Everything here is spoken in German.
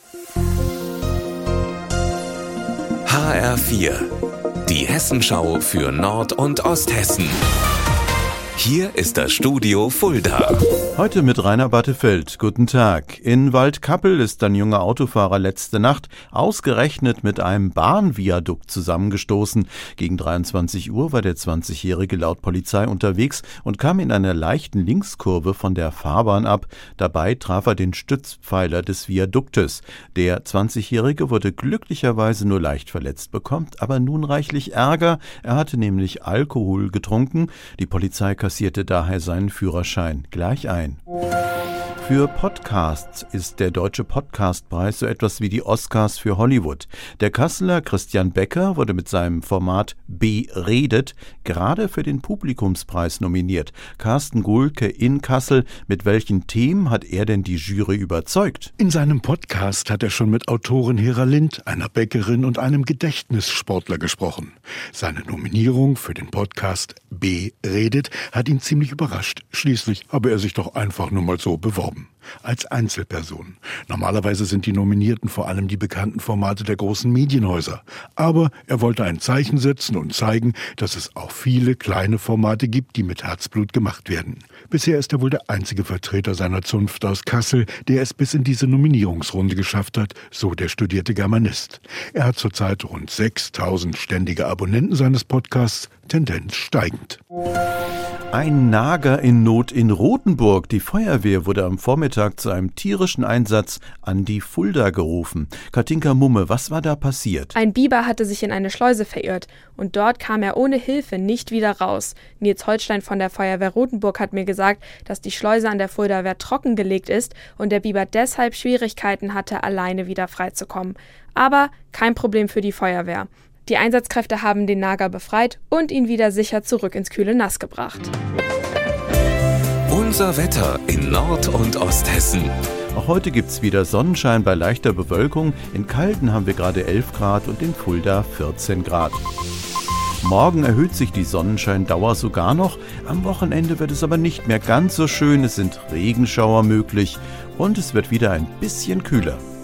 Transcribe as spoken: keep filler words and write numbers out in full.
H R vier, die Hessenschau für Nord- und Osthessen. Hier ist das Studio Fulda. Heute mit Rainer Battefeld. Guten Tag. In Waldkappel ist ein junger Autofahrer letzte Nacht ausgerechnet mit einem Bahnviadukt zusammengestoßen. Gegen dreiundzwanzig Uhr war der zwanzigjährige laut Polizei unterwegs und kam in einer leichten Linkskurve von der Fahrbahn ab. Dabei traf er den Stützpfeiler des Viaduktes. Der zwanzigjährige wurde glücklicherweise nur leicht verletzt, bekommt aber nun reichlich Ärger. Er hatte nämlich Alkohol getrunken. Die Polizei kassierte daher seinen Führerschein gleich ein. Für Podcasts ist der Deutsche Podcastpreis so etwas wie die Oscars für Hollywood. Der Kasseler Christian Becker wurde mit seinem Format Beredet gerade für den Publikumspreis nominiert. Carsten Gulke in Kassel, mit welchen Themen hat er denn die Jury überzeugt? In seinem Podcast hat er schon mit Autorin Hera Lind, einer Bäckerin und einem Gedächtnissportler gesprochen. Seine Nominierung für den Podcast Beredet hat ihn ziemlich überrascht. Schließlich habe er sich doch einfach nur mal so beworben. Als Einzelperson. Normalerweise sind die Nominierten vor allem die bekannten Formate der großen Medienhäuser. Aber er wollte ein Zeichen setzen und zeigen, dass es auch viele kleine Formate gibt, die mit Herzblut gemacht werden. Bisher ist er wohl der einzige Vertreter seiner Zunft aus Kassel, der es bis in diese Nominierungsrunde geschafft hat, so der studierte Germanist. Er hat zurzeit rund sechstausend ständige Abonnenten seines Podcasts, Tendenz steigend. Ein Nager in Not in Rothenburg. Die Feuerwehr wurde am Vormittag zu einem tierischen Einsatz an die Fulda gerufen. Katinka Mumme, was war da passiert? Ein Biber hatte sich in eine Schleuse verirrt und dort kam er ohne Hilfe nicht wieder raus. Nils Holstein von der Feuerwehr Rothenburg hat mir gesagt, dass die Schleuse an der Fulda Wehr trockengelegt ist und der Biber deshalb Schwierigkeiten hatte, alleine wieder freizukommen. Aber kein Problem für die Feuerwehr. Die Einsatzkräfte haben den Nager befreit und ihn wieder sicher zurück ins kühle Nass gebracht. Unser Wetter in Nord- und Osthessen. Auch heute gibt's wieder Sonnenschein bei leichter Bewölkung. In Calden haben wir gerade elf Grad und in Fulda vierzehn Grad. Morgen erhöht sich die Sonnenscheindauer sogar noch. Am Wochenende wird es aber nicht mehr ganz so schön. Es sind Regenschauer möglich und es wird wieder ein bisschen kühler.